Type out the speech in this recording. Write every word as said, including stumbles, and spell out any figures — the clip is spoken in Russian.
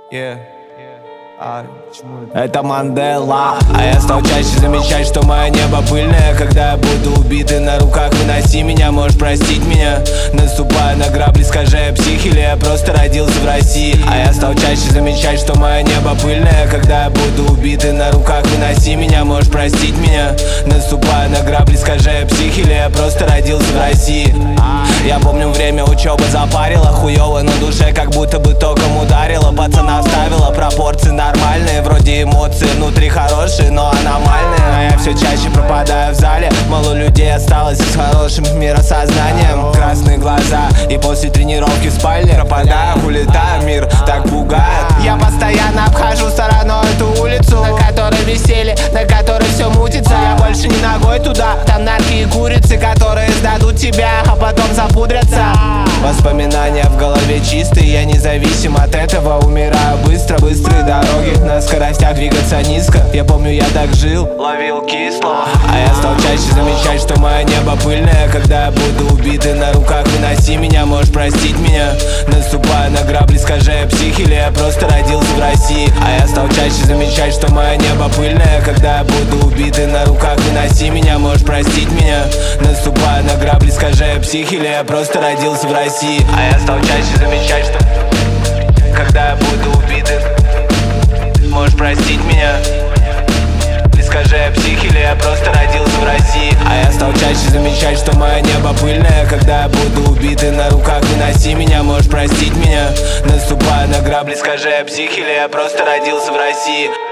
Yeah. А, Это Мандела. А я стал чаще замечать, что мое небо пыльное. Когда я буду убитый на руках, выноси меня, можешь простить меня. Наступаю на грабли, скажи, я псих или я просто родился в России. А я стал чаще замечать, что мое небо пыльное. Когда я буду убитый на руках, выноси меня, можешь простить меня. Наступаю на грабли, скажи, я псих или я просто родился в России. Я помню, время учеба запарила хуёво, но душе как будто бы током ударила. Пацана вставила, пропорции нормальные. Вроде эмоции внутри хорошие, но аномальные. А я все чаще пропадаю в зале. Мало людей осталось с хорошим миросознанием. Красные глаза, и после тренировки в спальне пропадаю, улетаю, мир так пугает. Я постоянно обхожу стороной эту улицу, на которой веселье, на которой все мутится. Я больше не ногой туда, там нарки и курицы, которые сдадут тебя, а потом запудрятся. Воспоминания в голове чистые, я независим от этого. Умираю быстро, быстрые дороги, на скоростях двигаться низко. Я помню, я так жил, ловил кислого. А я стал чаще замечать, что мое небо пыльное. Когда я буду убитый на руках, выноси меня, можешь простить меня. Наступаю на грабли, скажи, я псих или я просто родился в России. А я стал чаще замечать, что мое небо пыльное. Когда я буду убитый на руках, выноси меня, можешь простить меня. Наступаю на грабли, скажи, я псих или я просто родился в России. А я стал чаще замечать, что когда я буду убитый, можешь простить меня. И скажи, я псих или я просто родился в России. А я стал чаще замечать, что мое небо пыльное. Когда я буду убитый на руках, выноси меня, можешь простить меня. Наступаю на грабли, скажи, я псих или я просто родился в России.